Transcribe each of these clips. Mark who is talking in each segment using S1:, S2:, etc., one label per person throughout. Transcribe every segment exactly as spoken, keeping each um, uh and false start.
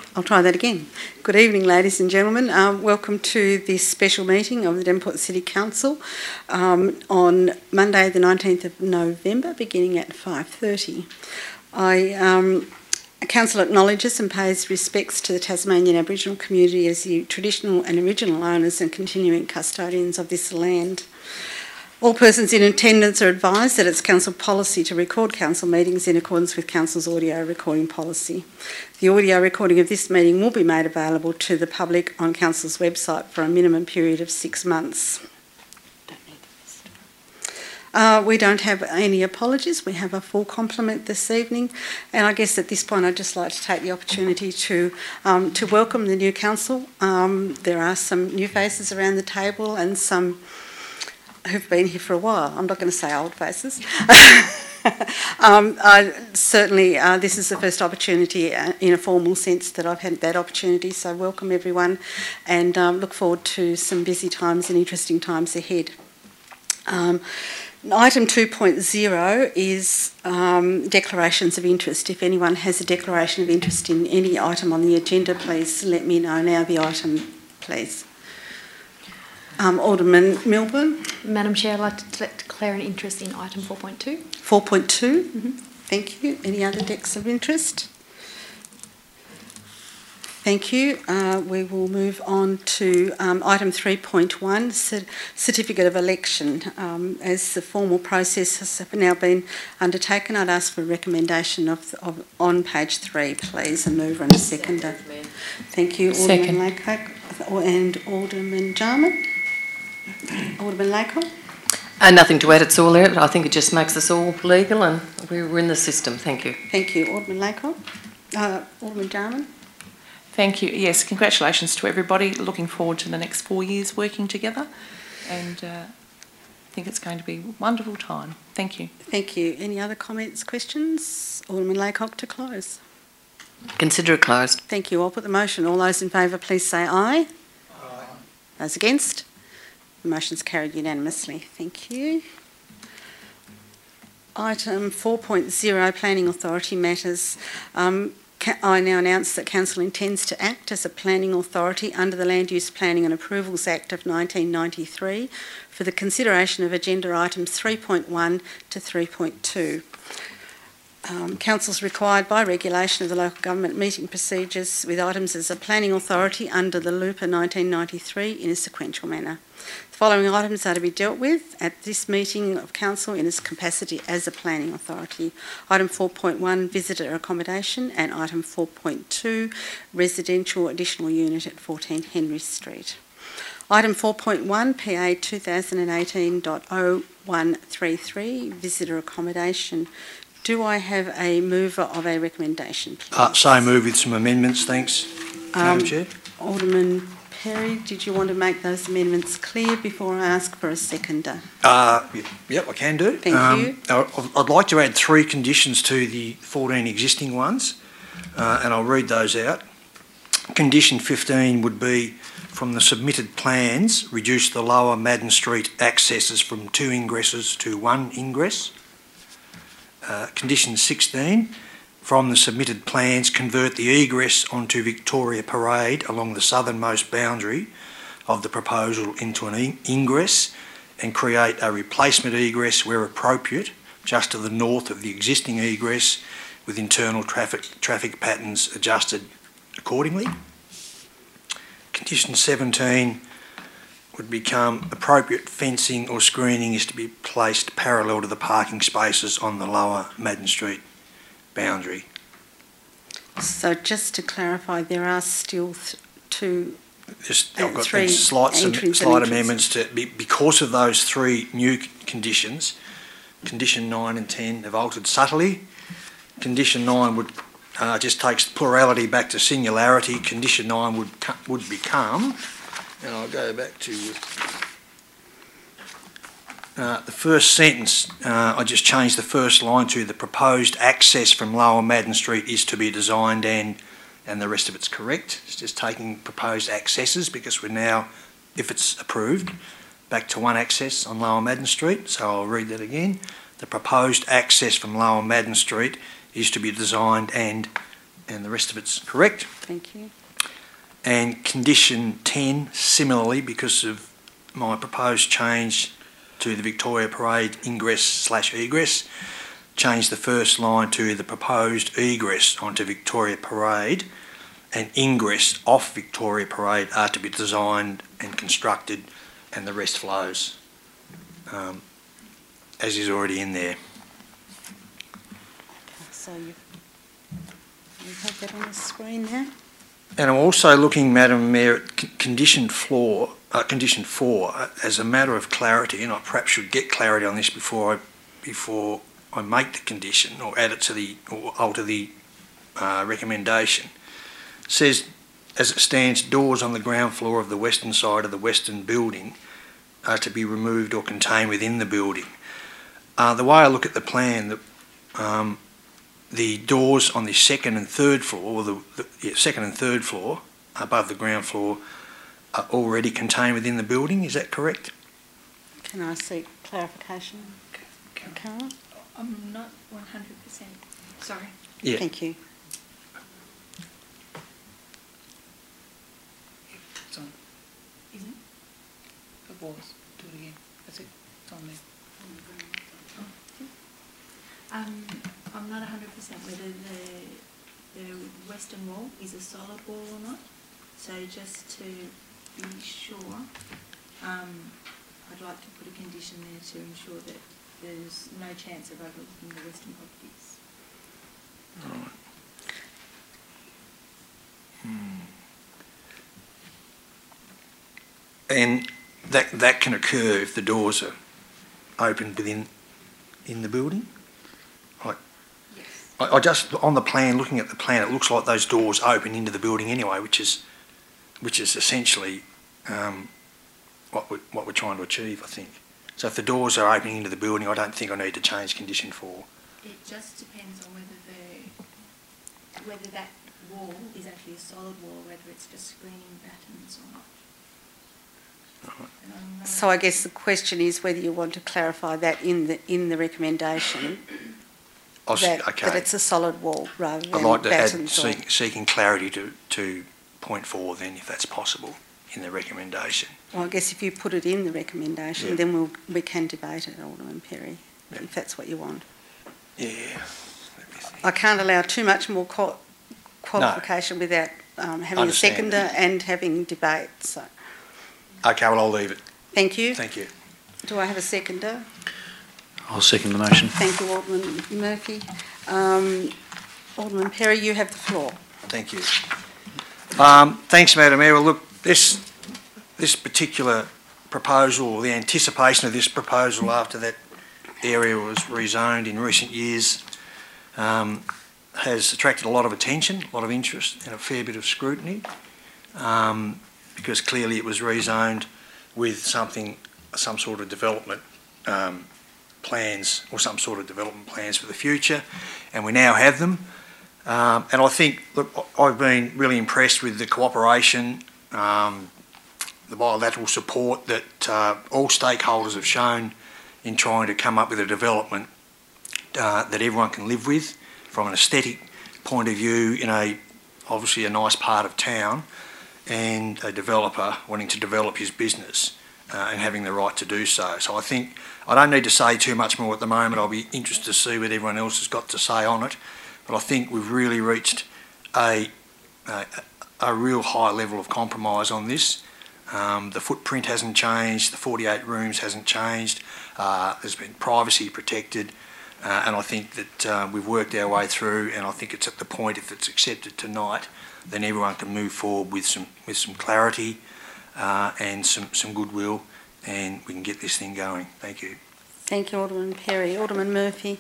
S1: I'll try that again. Good evening, ladies and gentlemen. Um, welcome to this special meeting of the Devonport City Council um, on Monday the nineteenth of November, beginning at five thirty. I, um, Council acknowledges and pays respects to the Tasmanian Aboriginal community as the traditional and original owners and continuing custodians of this land. All persons in attendance are advised that it's Council policy to record Council meetings in accordance with Council's audio recording policy. The audio recording of this meeting will be made available to the public on Council's website for a minimum period of six months. Uh, we don't have any apologies. We have a full complement this evening, and I guess at this point I'd just like to take the opportunity to um, to welcome the new council. Um, there are some new faces around the table and some who've been here for a while. I'm not going to say old faces. um, I, certainly uh, this is the first opportunity uh, in a formal sense that I've had that opportunity, so welcome everyone, and um, look forward to some busy times and interesting times ahead. Um, item two point oh is um, declarations of interest. If anyone has a declaration of interest in any item on the agenda, please let me know now the item, please. Um, Alderman Milburn.
S2: Madam Chair, I'd like to declare an interest in item four point two.
S1: four point two,
S2: mm-hmm.
S1: Thank you. Any other decks of interest? Thank you. Uh, we will move on to um, item three point one, certificate of election. Um, as the formal process has now been undertaken, I'd ask for a recommendation of, of on page three, please, a mover and a seconder. Thank you, Alderman Laycock and Alderman Jarman. Alderman Laycock.
S3: Uh, nothing to add, it's all there. I think it just makes us all legal and we're in the system. Thank you.
S1: Thank you, Alderman Laycock. Uh, Alderman Jarman.
S4: Thank you. Yes, congratulations to everybody. Looking forward to the next four years working together, and uh, I think it's going to be a wonderful time. Thank you.
S1: Thank you. Any other comments, questions? Alderman Laycock to close.
S3: Consider it closed.
S1: Thank you. I'll put the motion. All those in favour, please say aye.
S5: Aye.
S1: Those against? The motion's carried unanimously. Thank you. Item four point oh, Planning Authority matters. Um, I now announce that Council intends to act as a planning authority under the Land Use Planning and Approvals Act of nineteen ninety-three for the consideration of agenda items three point one to three point two. Um, Council is required by regulation of the local government meeting procedures with items as a planning authority under the L U P A nineteen ninety-three in a sequential manner. The following items are to be dealt with at this meeting of Council in its capacity as a planning authority. Item four point one, visitor accommodation, and item four point two, residential additional unit at fourteen Henry Street. Item four point one, P A twenty eighteen dash oh one three three, visitor accommodation. Do I have a mover of a recommendation, please?
S5: Uh, so move with some amendments, thanks, Madam
S1: Um,
S5: Chair.
S1: Alderman Perry, did you want to make those amendments clear before I ask for a seconder?
S5: Uh, yep, I can do.
S1: Thank
S5: um,
S1: you.
S5: I- I'd like to add three conditions to the fourteen existing ones, uh, and I'll read those out. Condition fifteen would be, from the submitted plans, reduce the lower Madden Street accesses from two ingresses to one ingress. Uh, condition sixteen, from the submitted plans, convert the egress onto Victoria Parade along the southernmost boundary of the proposal into an ingress and create a replacement egress where appropriate, just to the north of the existing egress, with internal traffic, traffic patterns adjusted accordingly. Condition seventeen would become appropriate fencing or screening is to be placed parallel to the parking spaces on the lower Madden Street boundary.
S1: So just to clarify, there are still th two
S5: Just,
S1: Uh,
S5: I've got
S1: three
S5: slight, some
S1: entries and
S5: slight
S1: entries.
S5: amendments to be, because of those three new c- conditions. Condition nine and ten have altered subtly. Condition nine would uh, just takes plurality back to singularity. Condition nine would would become, and I'll go back to uh, the first sentence. Uh, I just changed the first line to the proposed access from Lower Madden Street is to be designed and. And the rest of it's correct. It's just taking proposed accesses because we're now, if it's approved, back to one access on Lower Madden Street. So I'll read that again. The proposed access from Lower Madden Street is to be designed and and the rest of it's correct.
S1: Thank you.
S5: And condition ten, similarly, because of my proposed change to the Victoria Parade ingress slash egress, change the first line to the proposed egress onto Victoria Parade and ingress off Victoria Parade are to be designed and constructed, and the rest flows, um, as is already in there.
S1: Okay, so you've, you have that on the screen now.
S5: And I'm also looking, Madam Mayor, at c- condition four, uh, condition four, uh, as a matter of clarity, and I perhaps should get clarity on this before I, before I make the condition or add it to the, or alter the uh, recommendation. It says, as it stands, doors on the ground floor of the western side of the western building are to be removed or contained within the building. Uh, the way I look at the plan, the, um, the doors on the second and third floor, or the, the yeah, second and third floor above the ground floor, are already contained within the building. Is that correct?
S1: Can I seek clarification, Carol?
S2: I'm not one hundred percent. Sorry.
S5: Yeah.
S1: Thank you.
S4: It's on.
S2: Isn't it?
S4: It was. Do it again. That's it. It's on there.
S2: Um, I'm not one hundred percent whether the the western wall is a solid wall or not. So just to be sure, um, I'd like to put a condition there to ensure that there's no chance of overlooking the western properties.
S5: Right. Hmm. And that that can occur if the doors are open within in the building. Like,
S2: Yes.
S5: I, I just on the plan, looking at the plan, it looks like those doors open into the building anyway, which is which is essentially um, what we what we're trying to achieve, I think. So if the doors are opening into the building, I don't think I need to change condition four.
S2: It just depends on whether the whether that wall is actually a solid wall, whether it's just screening battens or not. And I'm not-
S1: So I guess the question is whether you want to clarify that in the in the recommendation
S5: I'll s-
S1: that,
S5: okay.
S1: that it's a solid wall rather than
S5: I'd like to add
S1: battens or...
S5: seek, seeking clarity to, to point four then, if that's possible, in the recommendation.
S1: Well, I guess if you put it in the recommendation,
S5: Yeah.
S1: then we'll, we can debate it, Alderman Perry,
S5: Yeah.
S1: if that's what you want.
S5: Yeah. Let me think.
S1: I can't allow too much more qual- qualification without um, having a
S5: Understand.
S1: seconder and having debate. So,
S5: Okay, well, I'll leave it.
S1: thank you.
S5: Thank you.
S1: Do I have a seconder?
S6: I'll second the motion.
S1: Thank you, Alderman Murphy. Um, Alderman Perry, you have the floor.
S5: Thank you. Um, thanks, Madam Mayor. Well, look, this, this particular proposal, or the anticipation of this proposal after that area was rezoned in recent years, um, has attracted a lot of attention, a lot of interest and a fair bit of scrutiny, um, because clearly it was rezoned with something, some sort of development um, plans or some sort of development plans for the future, and we now have them. Um, and I think, look, I've been really impressed with the cooperation, um, the bilateral support that uh, all stakeholders have shown in trying to come up with a development uh, that everyone can live with from an aesthetic point of view in a, obviously a nice part of town, and a developer wanting to develop his business uh, and having the right to do so. So I think I don't need to say too much more at the moment. I'll be interested to see what everyone else has got to say on it. But I think we've really reached a, a, a real high level of compromise on this. Um, the footprint hasn't changed, the forty-eight rooms hasn't changed, uh, there's been privacy protected, uh, and I think that uh, we've worked our way through, and I think it's at the point, if it's accepted tonight, then everyone can move forward with some with some clarity uh, and some, some goodwill, and we can get this thing going. Thank you.
S1: Thank you, Alderman Perry. Alderman Murphy.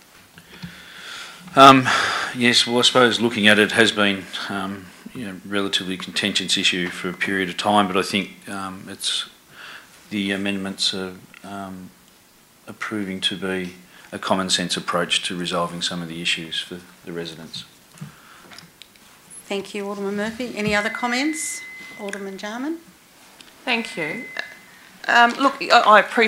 S6: Um, yes, well, I suppose looking at it has been um, you know, relatively contentious issue for a period of time, but I think um, it's the amendments are, um, are proving to be a common sense approach to resolving some of the issues for the residents.
S1: Thank you, Alderman Murphy. Any other comments? Alderman Jarman.
S4: Thank you. Um, look, I I appreciate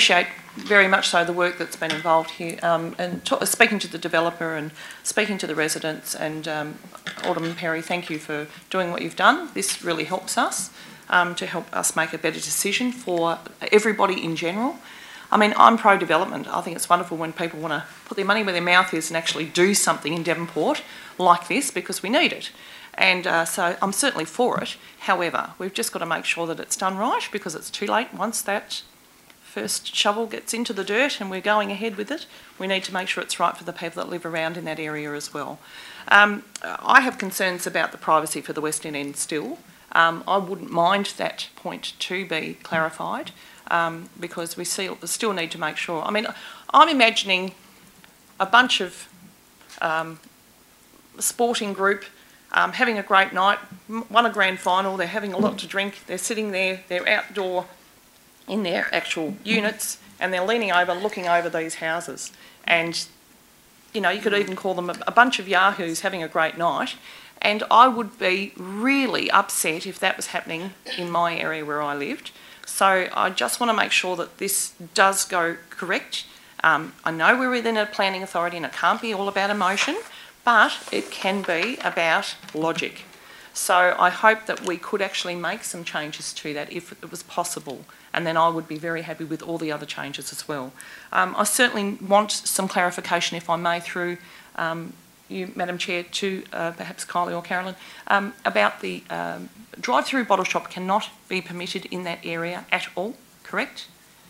S4: very much so the work that's been involved here, um, and to, speaking to the developer and speaking to the residents. And um, Alderman Perry, thank you for doing what you've done. This really helps us um, to help us make a better decision for everybody in general. I mean, I'm pro-development. I think it's wonderful when people want to put their money where their mouth is and actually do something in Devonport like this, because we need it. And uh, so I'm certainly for it. However, we've just got to make sure that it's done right, because it's too late once that first shovel gets into the dirt and we're going ahead with it. We need to make sure it's right for the people that live around in that area as well. Um, I have concerns about the privacy for the Western End still. Um, I wouldn't mind that point to be clarified, um, because we still, still need to make sure. I mean, I'm imagining a bunch of um, sporting group um, having a great night, won a grand final, they're having a lot to drink, they're sitting there, they're outdoor in their actual units, and they're leaning over, looking over these houses. And, you know, you could even call them a, a bunch of yahoos having a great night. And I would be really upset if that was happening in my area where I lived. So I just want to make sure that this does go correct. Um, I know we're within a planning authority and it can't be all about emotion, but it can be about logic. So I hope that we could actually make some changes to that if it was possible, and then I would be very happy with all the other changes as well. Um, I certainly want some clarification, if I may, through um, you, Madam Chair, to uh, perhaps Kylie or Carolyn, um, about the um, drive-through bottle shop cannot be permitted in that area at all, correct?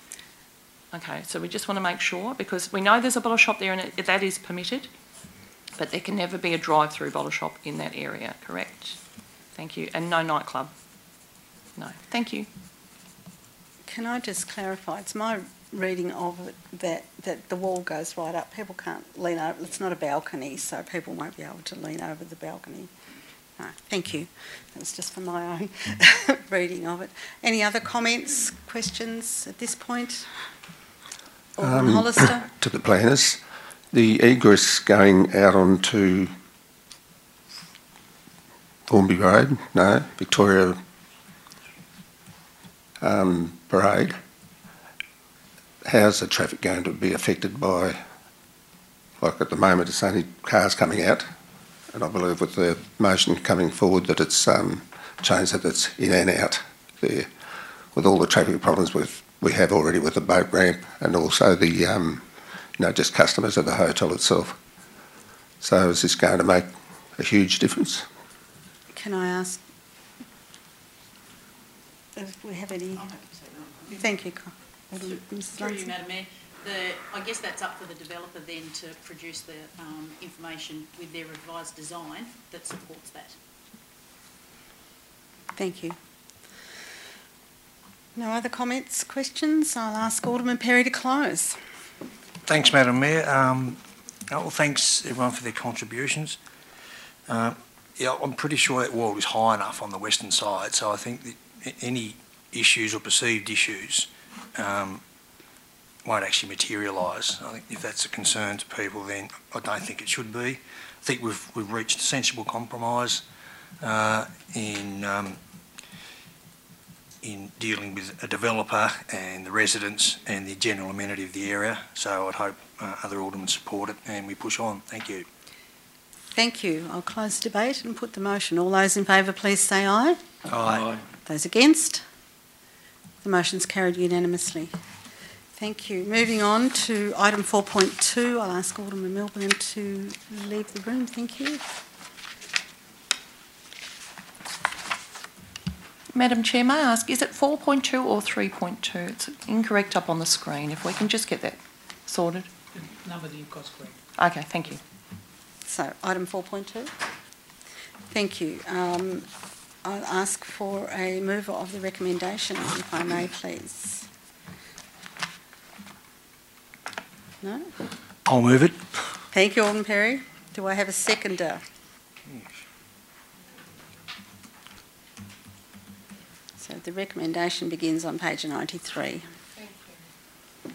S4: Okay, so we just want to make sure, because we know there's a bottle shop there and it, that is permitted, but there can never be a drive-through bottle shop in that area, correct? Thank you. And no nightclub? No. Thank you.
S1: Can I just clarify? It's my reading of it that, that the wall goes right up. People can't lean over. It's not a balcony, so people won't be able to lean over the balcony. No, thank you. That was just for my own reading of it. Any other comments, questions at this point? Alderman
S7: Um,
S1: Hollister?
S7: To the planners, the egress going out onto Thornby Road, no, Victoria um, Parade, how's the traffic going to be affected by, like at the moment it's only cars coming out, and I believe with the motion coming forward that it's um, changed that it's in and out there, with all the traffic problems with, we have already with the boat ramp and also the, um, you know, just customers of the hotel itself. So is this going to make a huge difference?
S1: Can I ask if we have any? Thank you, Alderman. Missus
S8: Through you,
S1: Lunsden.
S8: Madam Mayor. The, I guess that's up for the developer then to produce the um, information with their revised design that supports that.
S1: Thank you. No other comments, questions? I'll ask Alderman Perry to close.
S5: Thanks, Madam Mayor. Um, well, thanks everyone for their contributions. Uh, yeah, I'm pretty sure that wall is high enough on the western side, so I think that any issues or perceived issues um, won't actually materialise. I think if that's a concern to people, then I don't think it should be. I think we've we've reached a sensible compromise uh, in um, in dealing with a developer and the residents and the general amenity of the area. So I'd hope uh, other aldermen support it and we push on. Thank you.
S1: Thank you. I'll close the debate and put the motion. All those in favour, please say aye.
S5: Aye.
S1: Those against? The motion's carried unanimously. Thank you. Moving on to item four point two, I'll ask Alderman Milburn to leave the room. Thank you.
S4: Madam Chair, may I ask, is it four point two or three point two? It's incorrect up on the screen. If we can just get that sorted.
S9: The number that you've got is correct.
S4: Okay, thank you.
S1: So, item four point two. Thank you. Um, I'll ask for a mover of the recommendation, if I may, please. No?
S5: I'll move it.
S1: Thank you, Alderman Perry. Do I have a seconder? So the recommendation begins on page ninety-three.
S4: Thank you.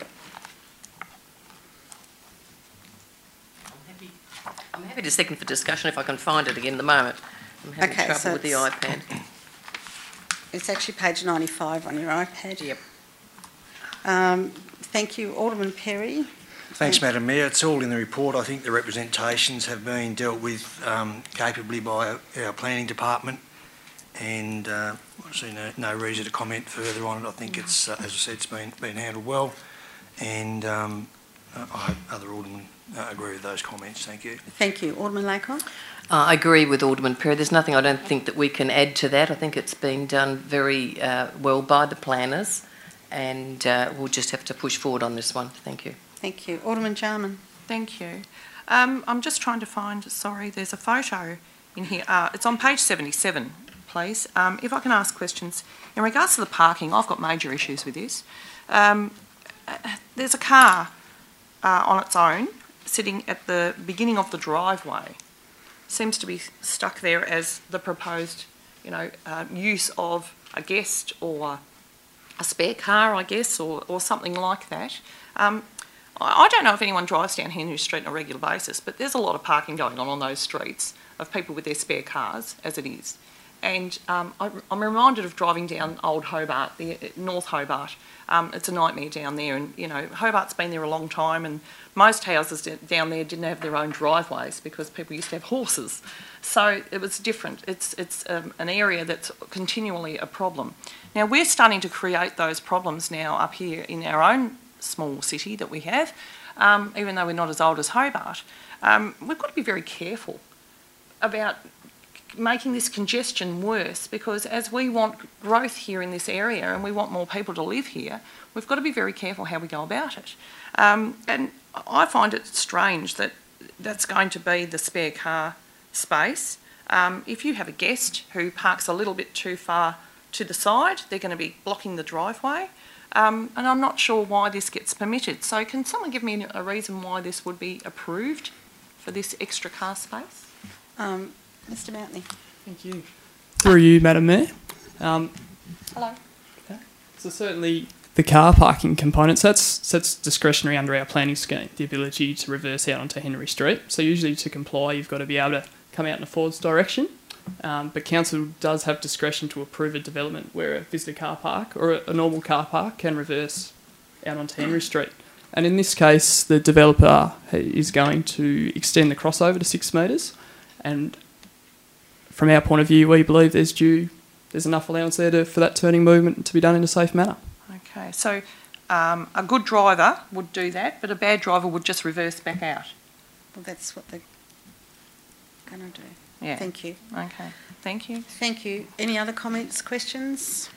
S3: I'm happy, I'm happy to second for discussion if I can find it again at the moment. I'm having
S1: Okay,
S3: trouble
S1: so
S3: with the
S1: it's-
S3: iPad.
S1: It's actually page ninety-five on your iPad.
S3: Yep.
S1: Um, Thank you. Alderman Perry.
S5: Thanks, Madam Mayor. It's all in the report. I think the representations have been dealt with um, capably by our, our planning department, and uh, I see no, no reason to comment further on it. I think it's, uh, as I said, it's been been handled well, and um, I hope other aldermen uh, agree with those comments. Thank you.
S1: Thank you. Alderman Laycock.
S3: Uh, I agree with Alderman Perry. There's nothing I don't think that we can add to that. I think it's been done very uh, well by the planners, and uh, we'll just have to push forward on this one. Thank you.
S1: Thank you. Alderman Jarman.
S4: Thank you. Um, I'm just trying to find, sorry, there's a photo in here. Uh, it's on page seventy-seven, please. Um, if I can ask questions. In regards to the parking, I've got major issues with this. Um, there's a car uh, on its own sitting at the beginning of the driveway. Seems to be stuck there as the proposed, you know, uh, use of a guest or a spare car, I guess, or, or something like that. Um, I don't know if anyone drives down Henry Street on a regular basis, but there's a lot of parking going on on those streets of people with their spare cars, as it is. And um, I, I'm reminded of driving down Old Hobart, the North Hobart. Um, it's a nightmare down there, and you know Hobart's been there a long time, and most houses down there didn't have their own driveways because people used to have horses. So it was different. It's it's um, an area that's continually a problem. Now we're starting to create those problems now up here in our own small city that we have, um, even though we're not as old as Hobart. Um, we've got to be very careful about making this congestion worse, because as we want growth here in this area and we want more people to live here, we've got to be very careful how we go about it. Um, and I find it strange that that's going to be the spare car space. Um, if you have a guest who parks a little bit too far to the side, they're going to be blocking the driveway. Um, and I'm not sure why this gets permitted. So can someone give me a reason why this would be approved for this extra car space?
S1: Um, Mister Mountney.
S10: Thank you. Through you, Madam Mayor. Um,
S4: Hello.
S10: Okay. So certainly the car parking components, that's, that's discretionary under our planning scheme, the ability to reverse out onto Henry Street. So usually to comply, you've got to be able to come out in a forwards direction. Um, but council does have discretion to approve a development where a visitor car park or a, a normal car park can reverse out onto Henry Street. And in this case, the developer is going to extend the crossover to six metres. And from our point of view, we believe there's due, there's enough allowance there to, for that turning movement to be done in a safe manner.
S4: Okay, so um, a good driver would do that, but a bad driver would just reverse back out.
S1: Well, that's what they're going to do.
S4: Yeah.
S1: Thank you.
S4: Okay, thank you.
S1: Thank you. Any other comments, questions?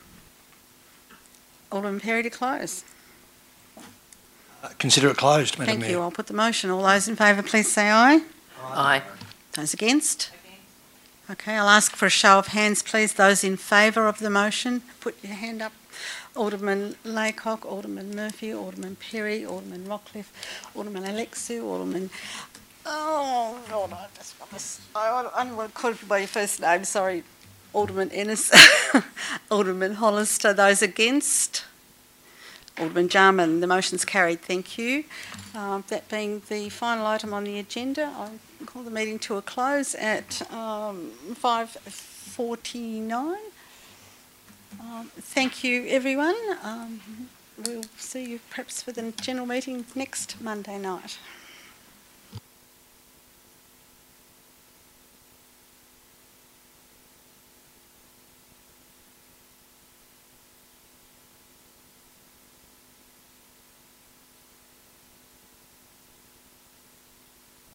S1: Alderman Perry to close.
S5: Uh, consider it closed, Madam
S1: Thank
S5: Mayor.
S1: you. I'll put the motion. All those in favour, please say aye.
S3: Aye.
S1: Those against? Okay, I'll ask for a show of hands, please. Those in favour of the motion, put your hand up. Alderman Laycock, Alderman Murphy, Alderman Perry, Alderman Rockcliffe, Alderman Alexu, Alderman... Oh, God, I just got this. I don't want to call you by your first name, sorry. Alderman Ennis, Alderman Hollister. Those against? Alderman Jarman. The motion's carried. Thank you. Um, that being the final item on the agenda, I call the meeting to a close at um, five forty-nine. Um, thank you, everyone. Um, we'll see you perhaps for the general meeting next Monday night.